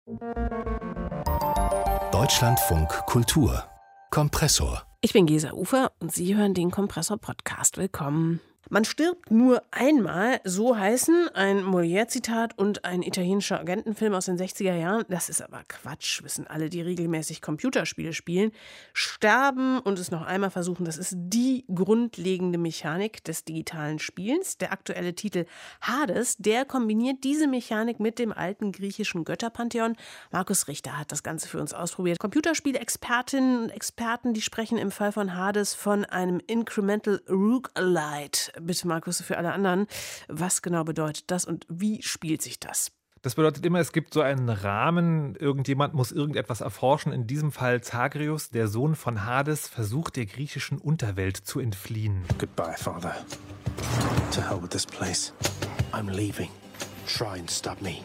Deutschlandfunk Kultur Kompressor. Ich bin Gesa Ufer und Sie hören den Kompressor-Podcast. Willkommen. Man stirbt nur einmal, so heißen ein Molière-Zitat und ein italienischer Agentenfilm aus den 60er Jahren. Das ist aber Quatsch, wissen alle, die regelmäßig Computerspiele spielen. Sterben und es noch einmal versuchen, das ist die grundlegende Mechanik des digitalen Spielens. Der aktuelle Titel Hades, der kombiniert diese Mechanik mit dem alten griechischen Götterpantheon. Markus Richter hat das Ganze für uns ausprobiert. Computerspielexpertinnen und Experten, die sprechen im Fall von Hades von einem Incremental Roguelite. Bitte, Markus, für alle anderen, was genau bedeutet das und wie spielt sich das? Das bedeutet immer, es gibt so einen Rahmen, irgendjemand muss irgendetwas erforschen. In diesem Fall Zagreus, der Sohn von Hades, versucht der griechischen Unterwelt zu entfliehen. Goodbye, Father. To hell with this place. I'm leaving. Try and stop me.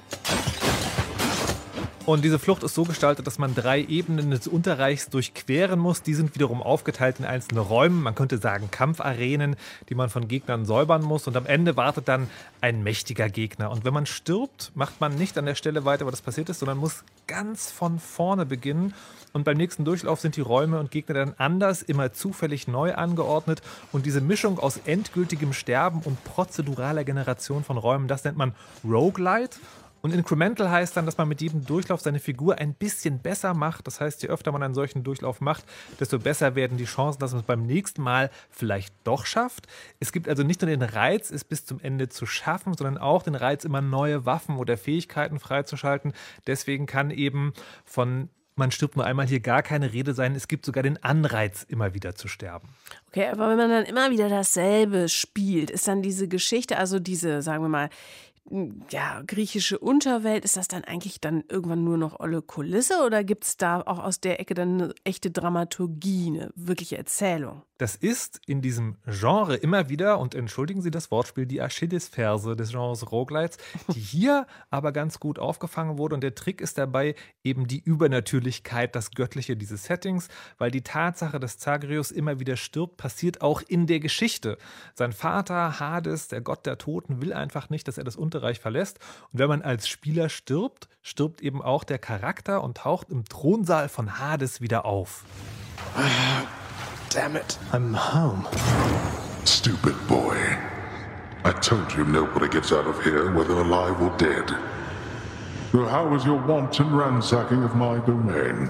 Und diese Flucht ist so gestaltet, dass man 3 Ebenen des Unterreichs durchqueren muss. Die sind wiederum aufgeteilt in einzelne Räume. Man könnte sagen Kampfarenen, die man von Gegnern säubern muss. Und am Ende wartet dann ein mächtiger Gegner. Und wenn man stirbt, macht man nicht an der Stelle weiter, wo das passiert ist, sondern muss ganz von vorne beginnen. Und beim nächsten Durchlauf sind die Räume und Gegner dann anders, immer zufällig neu angeordnet. Und diese Mischung aus endgültigem Sterben und prozeduraler Generation von Räumen, das nennt man Roguelite. Und Incremental heißt dann, dass man mit jedem Durchlauf seine Figur ein bisschen besser macht. Das heißt, je öfter man einen solchen Durchlauf macht, desto besser werden die Chancen, dass man es beim nächsten Mal vielleicht doch schafft. Es gibt also nicht nur den Reiz, es bis zum Ende zu schaffen, sondern auch den Reiz, immer neue Waffen oder Fähigkeiten freizuschalten. Deswegen kann eben von man stirbt nur einmal hier gar keine Rede sein. Es gibt sogar den Anreiz, immer wieder zu sterben. Okay, aber wenn man dann immer wieder dasselbe spielt, ist dann diese Geschichte, also diese, sagen wir mal, ja, griechische Unterwelt, ist das dann eigentlich dann irgendwann nur noch olle Kulisse oder gibt es da auch aus der Ecke dann eine echte Dramaturgie, eine wirkliche Erzählung? Das ist in diesem Genre immer wieder, und entschuldigen Sie das Wortspiel, die Achillesferse des Genres Roguelites, die hier aber ganz gut aufgefangen wurde. Und der Trick ist dabei eben die Übernatürlichkeit, das Göttliche dieses Settings, weil die Tatsache, dass Zagreus immer wieder stirbt, passiert auch in der Geschichte. Sein Vater Hades, der Gott der Toten, will einfach nicht, dass er das Unterreich verlässt. Und wenn man als Spieler stirbt, stirbt eben auch der Charakter und taucht im Thronsaal von Hades wieder auf. Damn it. I'm home. Stupid boy. I told you nobody gets out of here, whether alive or dead. So how was your wanton ransacking of my domain?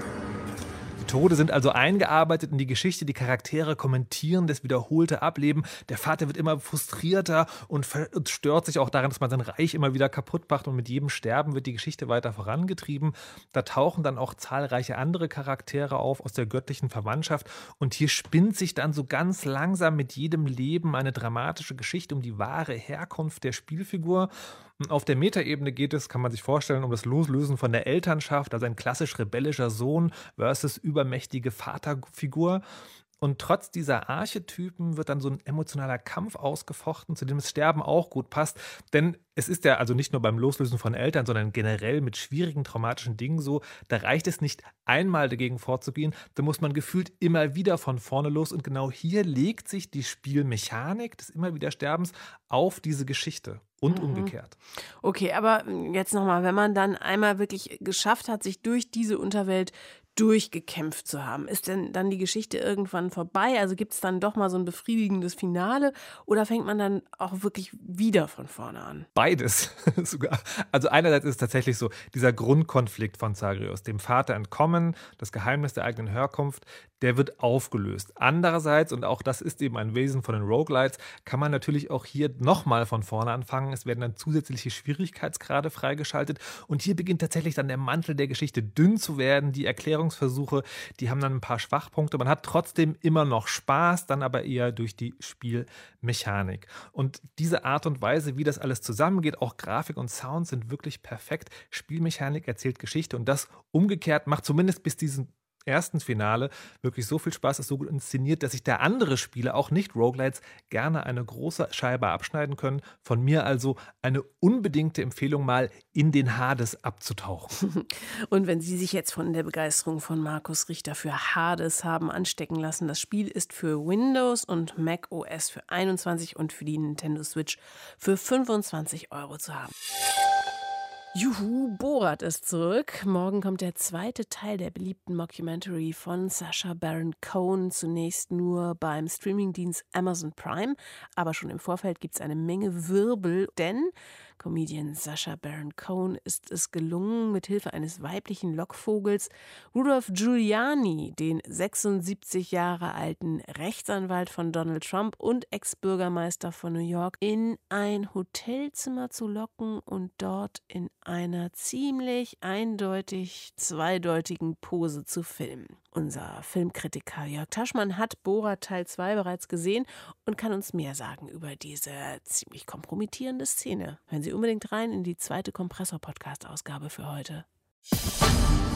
Die Tode sind also eingearbeitet in die Geschichte, die Charaktere kommentieren das wiederholte Ableben. Der Vater wird immer frustrierter und stört sich auch daran, dass man sein Reich immer wieder kaputt macht und mit jedem Sterben wird die Geschichte weiter vorangetrieben. Da tauchen dann auch zahlreiche andere Charaktere auf aus der göttlichen Verwandtschaft und hier spinnt sich dann so ganz langsam mit jedem Leben eine dramatische Geschichte um die wahre Herkunft der Spielfigur. Und auf der Metaebene geht es, kann man sich vorstellen, um das Loslösen von der Elternschaft, also ein klassisch rebellischer Sohn versus übermächtige Vaterfigur. Und trotz dieser Archetypen wird dann so ein emotionaler Kampf ausgefochten, zu dem das Sterben auch gut passt. Denn es ist ja also nicht nur beim Loslösen von Eltern, sondern generell mit schwierigen, traumatischen Dingen so, da reicht es nicht, einmal dagegen vorzugehen, da muss man gefühlt immer wieder von vorne los. Und genau hier legt sich die Spielmechanik des immer wieder Sterbens auf diese Geschichte und umgekehrt. Okay, aber jetzt nochmal, wenn man dann einmal wirklich geschafft hat, sich durch diese Unterwelt durchgekämpft zu haben. Ist denn dann die Geschichte irgendwann vorbei? Also gibt es dann doch mal so ein befriedigendes Finale oder fängt man dann auch wirklich wieder von vorne an? Beides sogar. Also einerseits ist es tatsächlich so, dieser Grundkonflikt von Zagreus, dem Vater entkommen, das Geheimnis der eigenen Herkunft, der wird aufgelöst. Andererseits, und auch das ist eben ein Wesen von den Roguelites, kann man natürlich auch hier nochmal von vorne anfangen. Es werden dann zusätzliche Schwierigkeitsgrade freigeschaltet und hier beginnt tatsächlich dann der Mantel der Geschichte dünn zu werden. Die Erklärungsversuche, die haben dann ein paar Schwachpunkte. Man hat trotzdem immer noch Spaß, dann aber eher durch die Spielmechanik. Und diese Art und Weise, wie das alles zusammengeht, auch Grafik und Sound sind wirklich perfekt. Spielmechanik erzählt Geschichte und das umgekehrt macht zumindest bis diesen ersten Finale wirklich so viel Spaß, ist so gut inszeniert, dass sich da andere Spiele, auch nicht Roguelites, gerne eine große Scheibe abschneiden können. Von mir also eine unbedingte Empfehlung, mal in den Hades abzutauchen. Und wenn Sie sich jetzt von der Begeisterung von Markus Richter für Hades haben anstecken lassen, das Spiel ist für Windows und Mac OS für 21 und für die Nintendo Switch für 25 € zu haben. Juhu, Borat ist zurück. Morgen kommt der zweite Teil der beliebten Mockumentary von Sacha Baron Cohen. Zunächst nur beim Streamingdienst Amazon Prime. Aber schon im Vorfeld gibt es eine Menge Wirbel, denn Comedian Sacha Baron Cohen ist es gelungen, mithilfe eines weiblichen Lockvogels Rudolph Giuliani, den 76 Jahre alten Rechtsanwalt von Donald Trump und Ex-Bürgermeister von New York, in ein Hotelzimmer zu locken und dort in einer ziemlich eindeutig zweideutigen Pose zu filmen. Unser Filmkritiker Jörg Taschmann hat Borat Teil 2 bereits gesehen und kann uns mehr sagen über diese ziemlich kompromittierende Szene. Hören Sie unbedingt rein in die zweite Kompressor-Podcast-Ausgabe für heute.